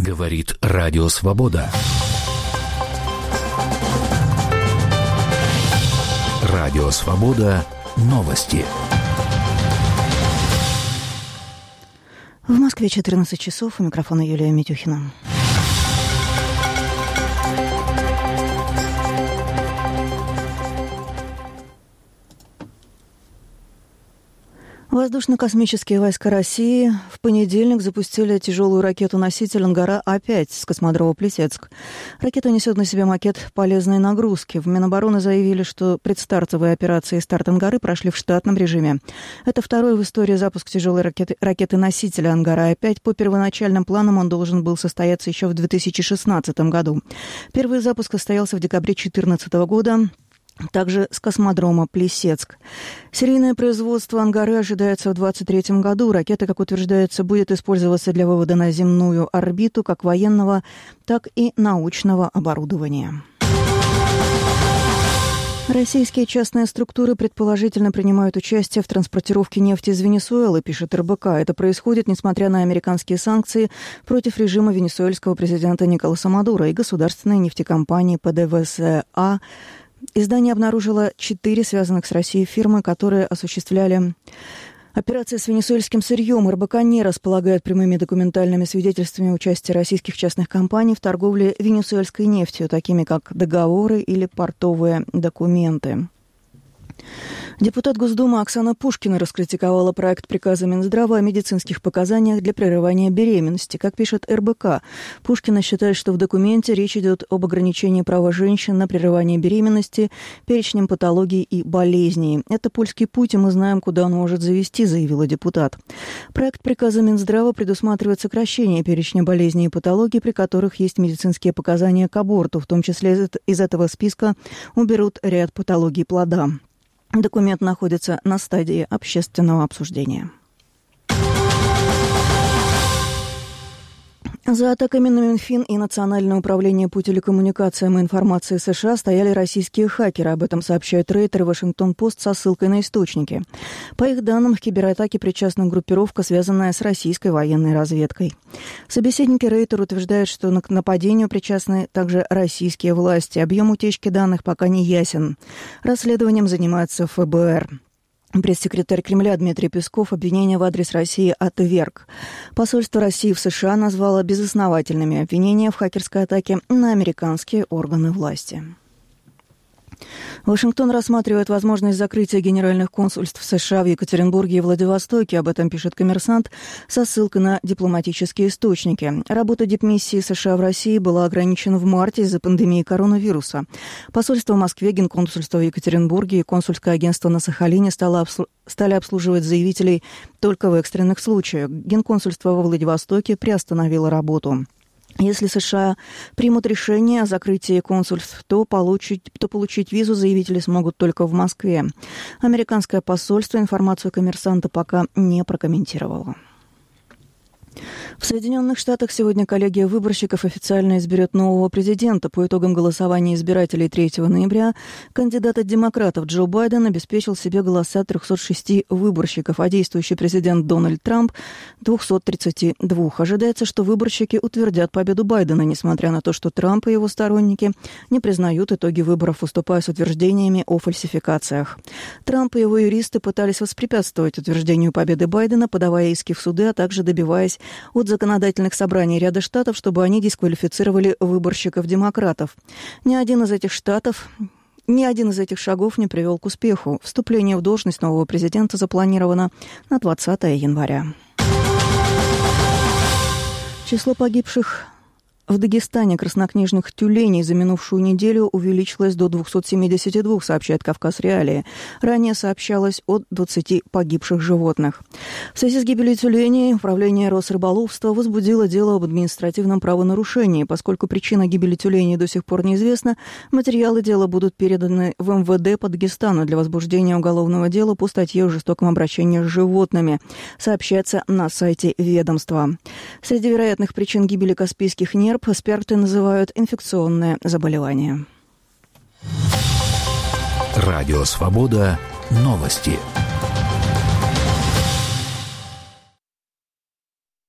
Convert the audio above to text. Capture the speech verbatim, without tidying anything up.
Говорит Радио Свобода. Радио Свобода. Новости. В Москве четырнадцать часов. У микрофона Юлия Митюхина. Воздушно-космические войска России в понедельник запустили тяжелую ракету-носитель «Ангара-А пять» с космодрома Плесецк. Ракета несет на себе макет полезной нагрузки. В Минобороны заявили, что предстартовые операции и старт «Ангары» прошли в штатном режиме. Это второй в истории запуск тяжелой ракеты, ракеты-носителя «Ангара-А пять». По первоначальным планам он должен был состояться еще в две тысячи шестнадцатом году. Первый запуск состоялся в декабре две тысячи четырнадцатого года. Также с космодрома Плесецк. Серийное производство «Ангары» ожидается в две тысячи двадцать третьем году. Ракета, как утверждается, будет использоваться для вывода на земную орбиту как военного, так и научного оборудования. Российские частные структуры предположительно принимают участие в транспортировке нефти из Венесуэлы, пишет эр бэ ка. Это происходит, несмотря на американские санкции против режима венесуэльского президента Николаса Мадуро и государственной нефтекомпании пэ дэ вэ эс а. Издание обнаружило четыре связанных с Россией фирмы, которые осуществляли операции с венесуэльским сырьем. эр бэ ка не располагает прямыми документальными свидетельствами участия российских частных компаний в торговле венесуэльской нефтью, такими как договоры или портовые документы. Депутат Госдумы Оксана Пушкина раскритиковала проект приказа Минздрава о медицинских показаниях для прерывания беременности. Как пишет эр бэ ка, Пушкина считает, что в документе речь идет об ограничении права женщин на прерывание беременности, перечнем патологий и болезней. Это польский путь, и мы знаем, куда он может завести, заявила депутат. Проект приказа Минздрава предусматривает сокращение перечня болезней и патологий, при которых есть медицинские показания к аборту. В том числе из этого списка уберут ряд патологий плода. Документ находится на стадии общественного обсуждения. За атаками на Минфин и Национальное управление по телекоммуникациям и информации США стояли российские хакеры. Об этом сообщает Рейтер и Вашингтон-Пост со ссылкой на источники. По их данным, к кибератаке причастна группировка, связанная с российской военной разведкой. Собеседники Рейтер утверждают, что к нападению причастны также российские власти. Объем утечки данных пока не ясен. Расследованием занимается эф бэ эр. Пресс-секретарь Кремля Дмитрий Песков обвинения в адрес России отверг. Посольство России в США назвало безосновательными обвинения в хакерской атаке на американские органы власти. Вашингтон рассматривает возможность закрытия генеральных консульств США в Екатеринбурге и Владивостоке. Об этом пишет «Коммерсант» со ссылкой на дипломатические источники. Работа дипмиссии США в России была ограничена в марте из-за пандемии коронавируса. Посольство в Москве, генконсульство в Екатеринбурге и консульское агентство на Сахалине стало обслу... стали обслуживать заявителей только в экстренных случаях. Генконсульство во Владивостоке приостановило работу. Если США примут решение о закрытии консульств, то получить, то получить визу заявители смогут только в Москве. Американское посольство информацию «Коммерсанта» пока не прокомментировало. В Соединенных Штатах сегодня коллегия выборщиков официально изберет нового президента. По итогам голосования избирателей третьего ноября кандидат от демократов Джо Байден обеспечил себе голоса трехсот шести выборщиков, а действующий президент Дональд Трамп – двухсот тридцати двух. Ожидается, что выборщики утвердят победу Байдена, несмотря на то, что Трамп и его сторонники не признают итоги выборов, выступая с утверждениями о фальсификациях. Трамп и его юристы пытались воспрепятствовать утверждению победы Байдена, подавая иски в суды, а также добиваясь от законодательных собраний ряда штатов, чтобы они дисквалифицировали выборщиков-демократов. Ни один из этих штатов, ни один из этих шагов не привел к успеху. Вступление в должность нового президента запланировано на двадцатое января. Число погибших в Дагестане краснокнижных тюленей за минувшую неделю увеличилось до двухсот семидесяти двух, сообщает «Кавказ Реалии». Ранее сообщалось о двадцати погибших животных. В связи с гибелью тюленей управление Росрыболовства возбудило дело об административном правонарушении. Поскольку причина гибели тюленей до сих пор неизвестна, материалы дела будут переданы в эм вэ дэ по Дагестану для возбуждения уголовного дела по статье о жестоком обращении с животными, сообщается на сайте ведомства. Среди вероятных причин гибели каспийских нерп эксперты называют инфекционное заболевание. Радио «Свобода». Новости.